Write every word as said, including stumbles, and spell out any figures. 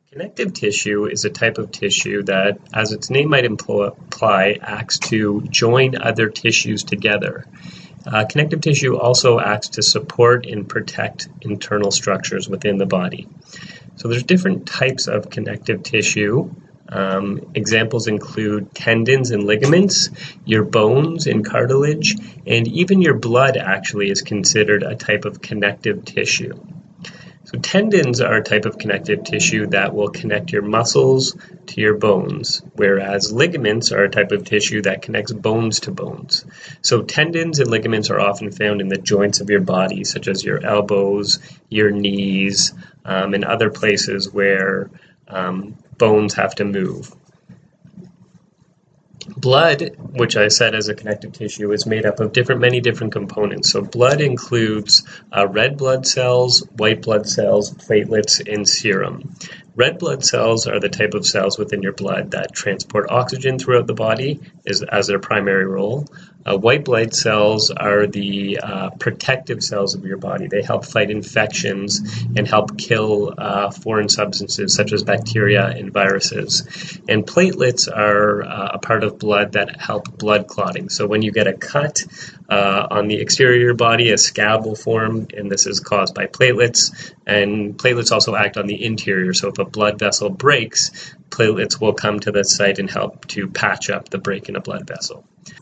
Connective tissue is a type of tissue that, as its name might imply, acts to join other tissues together. Uh, connective tissue also acts to support and protect internal structures within the body. So there's different types of connective tissue. Um, examples include tendons and ligaments, your bones and cartilage, and even your blood actually is considered a type of connective tissue. So tendons are a type of connective tissue that will connect your muscles to your bones, whereas ligaments are a type of tissue that connects bones to bones. So tendons and ligaments are often found in the joints of your body, such as your elbows, your knees, um, and other places where um, bones have to move. Blood, which I said as a connective tissue, is made up of different, many different components. So blood includes uh, red blood cells, white blood cells, platelets, and serum. Red blood cells are the type of cells within your blood that transport oxygen throughout the body as, as their primary role. Uh, white blood cells are the uh, protective cells of your body. They help fight infections and help kill uh, foreign substances such as bacteria and viruses. And platelets are uh, a part of blood that help blood clotting. So when you get a cut uh, on the exterior of your body, a scab will form, and this is caused by platelets. And platelets also act on the interior. So if a blood vessel breaks, platelets will come to the site and help to patch up the break in a blood vessel.